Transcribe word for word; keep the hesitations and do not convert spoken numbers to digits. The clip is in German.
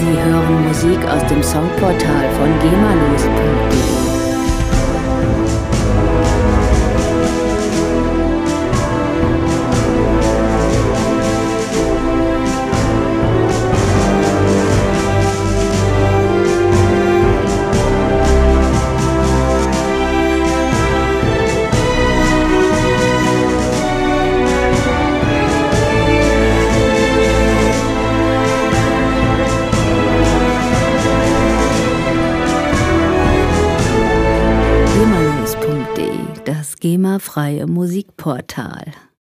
Sie hören Musik aus dem Songportal von gemalose punkt de. gemalose punkt de, das GEMA-freie Musikportal.